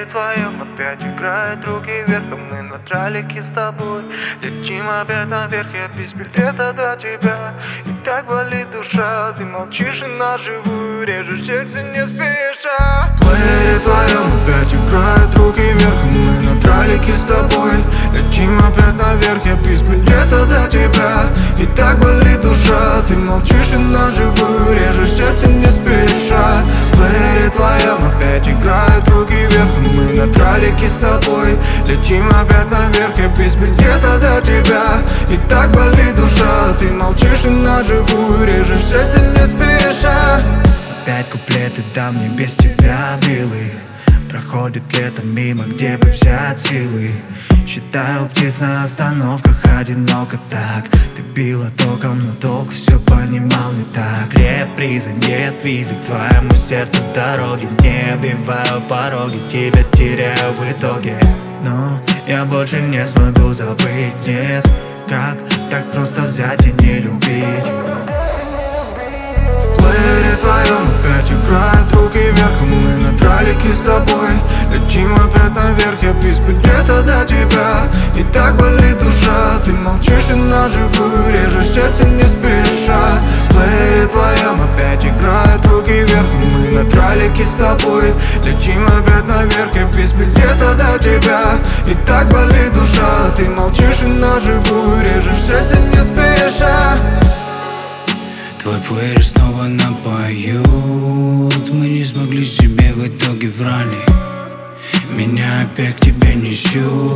твоем опять играют руки вверх, а мы на тралике с тобой летим опять наверх. Я без билета до тебя, и так болит душа. Ты молчишь и на живую режешь сердце не спеша. В плеере твоем опять играют руки вверх, а мы на тралике с тобой летим опять наверх. Я без билета до тебя, и так болит душа. Ты молчишь и на живую режешь сердце не спеша. В плеере твоем опять играют руки вверх, а мы на тралике с тобой летим опять наверх. Я без билета до тебя, и так болит душа. Ты молчишь и на живую режешь сердце не спеша. Опять куплеты дам мне без тебя вилы. Проходит лето мимо, где бы взять силы. Считаю птиц на остановках, одиноко так. Ты била током, но толк все понимал не так. Реприза, нет визы к твоему сердцу дороги. Не обиваю пороги, тебя теряю в итоге. Но я больше не смогу забыть, нет. Как так просто взять и не любить? В плеере твоем опять играют руки вверх, а мы на тралике с тобой летим опять наверх. Я без билета до тебя, и так болит душа. Ты молчишь и на живую режешь сердце не спеша. В плеере твоем опять играют руки вверх, а мы на тралике с тобой летим опять наверх. Я без билета до тебя, и так болит душа. Ты молчишь и на живую режешь сердце не спеша. Твой плеер снова напоют. Мы не смогли себе в итоге врали. Меня опять к тебе несет,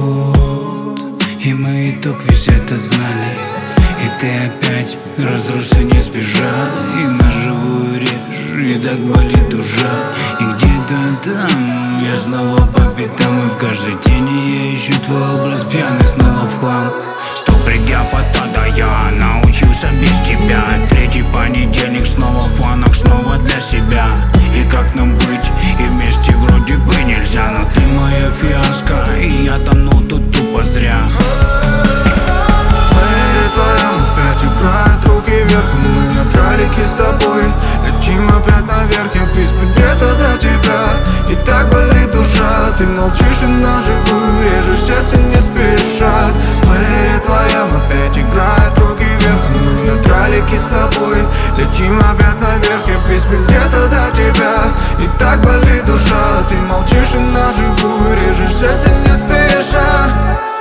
и мы итог весь этот знали. И ты опять разросся не спеша, и на живую режь, и так болит душа. И где-то там я снова по пятам, и в каждой тени я ищу твой образ пьяный снова в хлам. 100 предъяв от тогда я научился без тебя. Третий понедельник снова в планах, снова для себя. И как нам быть, и вместе вроде бы нельзя. Но ты моя фиаско, и я тону тут тупо зря. В плеере твоем опять играют руки вверх, а мы на тралике с тобой летим опять наверх. Я без билета до тебя, и так болит душа. Ты молчишь и на живую режешь сердце не спеша. В плеере твоем опять играют руки вверх, а мы на тралике с тобой летим опять наверх. Я без билета до тебя, и так болит душа. Ты молчишь и на живую режешь сердце не спеша.